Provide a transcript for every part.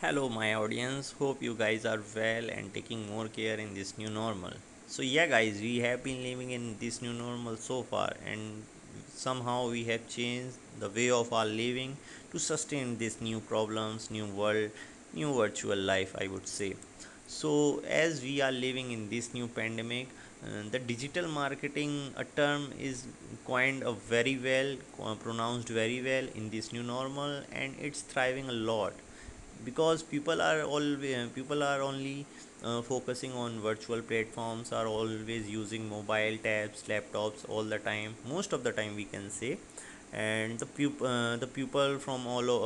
Hello, my audience. Hope you guys are well and taking more care in this new normal. So, yeah, guys, we have been living in this new normal so far, and somehow we have changed the way of our living to sustain this new problems, new world, new virtual life, I would say. So, as we are living in this new pandemic, the digital marketing a term is coined a very well, pronounced very well in this new normal, and it's thriving a lot because people are only focusing on virtual platforms, are always using mobile tabs, laptops all the time, most of the time we can say. And the people from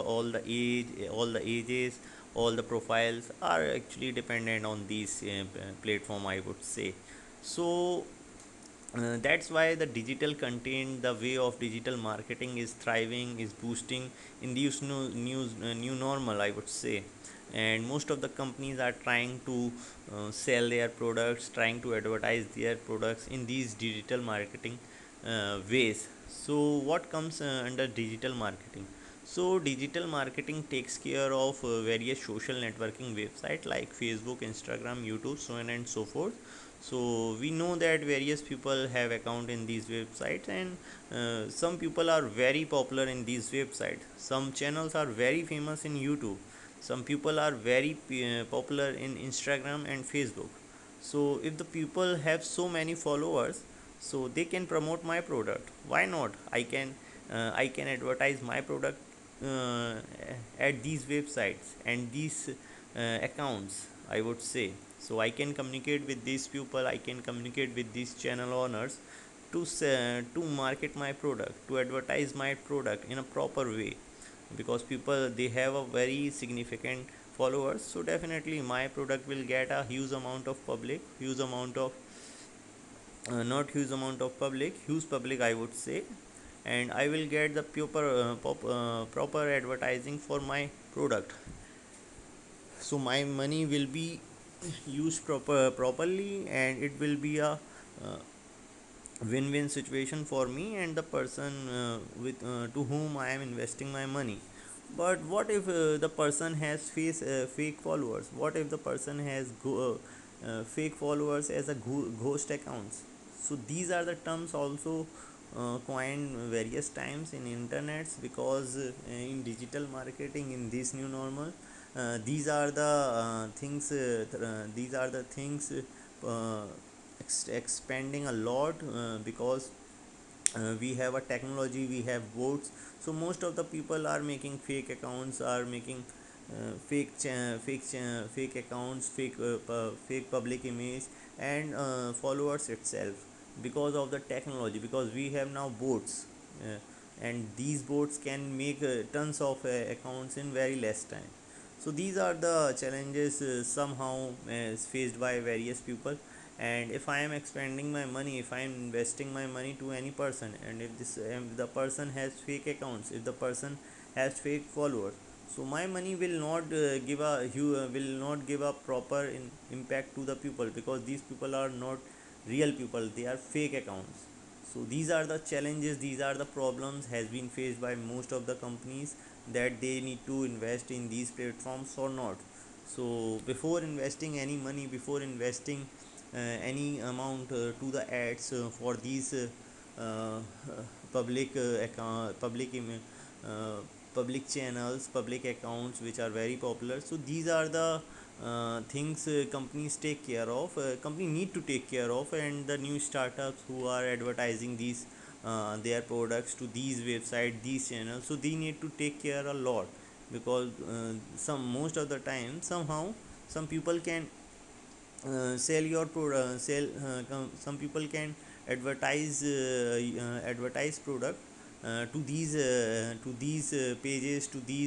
all the ages, all the profiles are actually dependent on these platform, I would say. So that's why the digital content, the way of digital marketing is thriving, is boosting in this new normal, I would say. And most of the companies are trying to sell their products, trying to advertise their products in these digital marketing ways. So what comes under digital marketing? So digital marketing takes care of various social networking websites like Facebook, Instagram, YouTube, so on and so forth. So we know that various people have account in these websites, and some people are very popular in these websites. Some channels are very famous in YouTube. Some people are very popular in Instagram and Facebook. So if the people have so many followers, so they can promote my product. Why not? I can advertise my product uh, at these websites and these accounts, I would say. So I can communicate with these people, I can communicate with these channel owners to market my product, to advertise my product in a proper way, because people they have a very significant followers. So definitely my product will get a huge amount of public, huge amount of not huge amount of public, huge public, I would say. And I will get the proper advertising for my product. So my money will be used properly, and it will be a win-win situation for me and the person with to whom I am investing my money. But what if the person has fake followers? What if the person has fake followers as a ghost accounts? So these are the terms also coined various times in internets, because in digital marketing in this new normal, these are the things uh, expanding a lot, because we have a technology, we have bots. So most of the people are making fake accounts, are making fake accounts, fake public image, and followers itself, because of the technology, because we have now bots, and these bots can make tons of accounts in very less time. So these are the challenges somehow faced by various people. And if I am expending my money, if I am investing my money to any person, and if the person has fake accounts, if the person has fake followers, so my money will not will not give a proper impact to the people, because these people are not real people, they are fake accounts. So these are the challenges, these are the problems has been faced by most of the companies, that they need to invest in these platforms or not. So before investing any money, before investing any amount to the ads for these uh, uh, public channels, public accounts which are very popular. So these are the things companies take care of, company need to take care of. And the new startups who are advertising these their products to these websites, these channels, so they need to take care a lot, because some most of the time somehow some people can sell your product, some people can advertise product to these pages,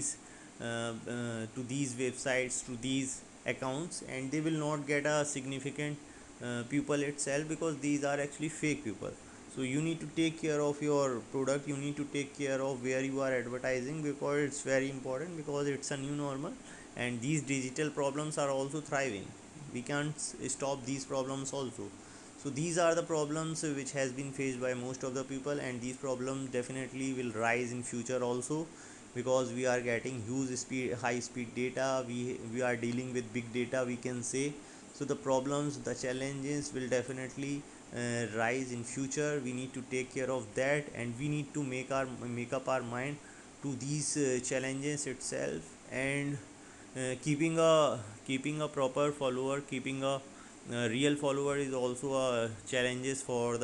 to these websites, to these accounts, and they will not get a significant people itself, because these are actually fake people. So you need to take care of your product, you need to take care of where you are advertising, because it's very important, because it's a new normal. And these digital problems are also thriving, we can't stop these problems also. So these are the problems which has been faced by most of the people, and these problems definitely will rise in future also. because we are getting huge speed, high speed data. We are dealing with big data, we can say. So the problems, the challenges will definitely rise in future. We need to take care of that, and we need to make up our mind to these challenges itself. And keeping a proper follower, keeping a real follower is also a challenges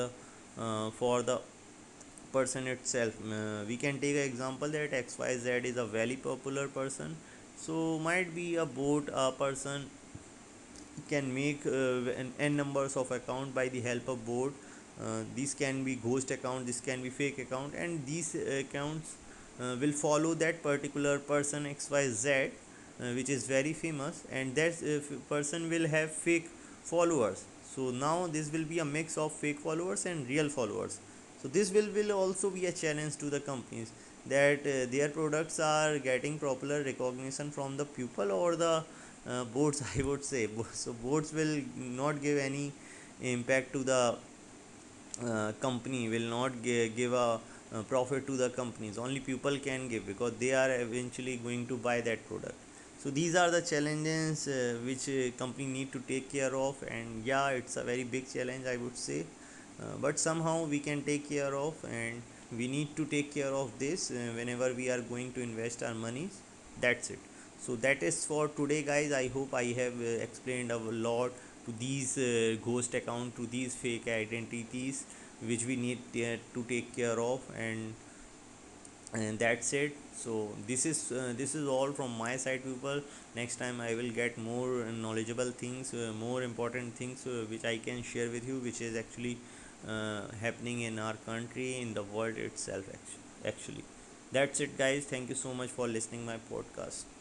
for the person itself. We can take an example that XYZ is a very popular person, so might be a bot, a person can make an n numbers of account by the help of bot. These can be ghost account, this can be fake account, and these accounts will follow that particular person XYZ, which is very famous, and that person will have fake followers. So now this will be a mix of fake followers and real followers. So this will also be a challenge to the companies, that their products are getting popular recognition from the people or the boards, I would say. So boards will not give any impact to the company, will not give a profit to the companies. Only people can give, because they are eventually going to buy that product. So these are the challenges which company need to take care of. And yeah, it's a very big challenge, I would say. But somehow we can take care of, and we need to take care of this whenever we are going to invest our monies. That's it. So that is for today, guys. I hope I have explained a lot to these ghost account, to these fake identities, which we need to take care of. And that's it. So this is all from my side, people. Next time I will get more knowledgeable things, more important things, which I can share with you, which is actually happening in our country, in the world itself. Actually, that's it, guys. Thank you so much for listening my podcast.